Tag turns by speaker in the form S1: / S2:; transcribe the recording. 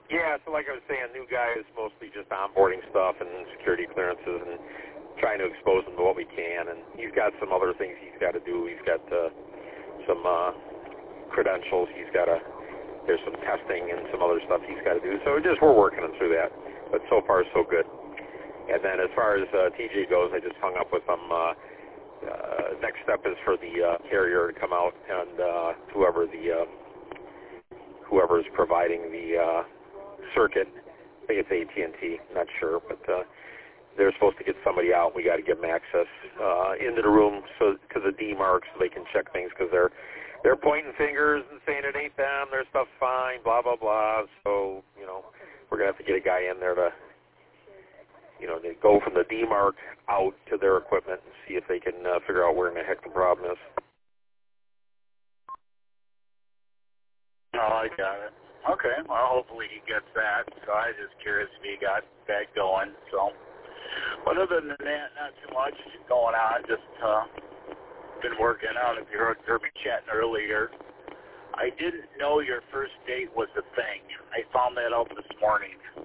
S1: Yeah, so like I was saying, new guy is mostly just onboarding stuff and security clearances and trying to expose him to what we can. And he's got some other things he's got to do. He's got some credentials. There's some testing and some other stuff he's got to do. So we're working him through that. But so far, so good. And then as far as TJ goes, I just hung up with him. Next step is for the carrier to come out and whoever's providing the circuit. I think it's AT&T, not sure, but they're supposed to get somebody out. We got to give them access into the room to the D-marks so they can check things because they're pointing fingers and saying it ain't them, their stuff's fine, blah, blah, blah. So, we're going to have to get a guy in there to, they go from the D-mark out to their equipment and see if they can figure out where in the heck the problem is.
S2: Oh, I got it. Okay, well, hopefully he gets that. So I was just curious if he got that going. So, but other than that, not too much going on. Just been working out. If you heard me chatting earlier, I didn't know your first date was a thing. I found that out this morning.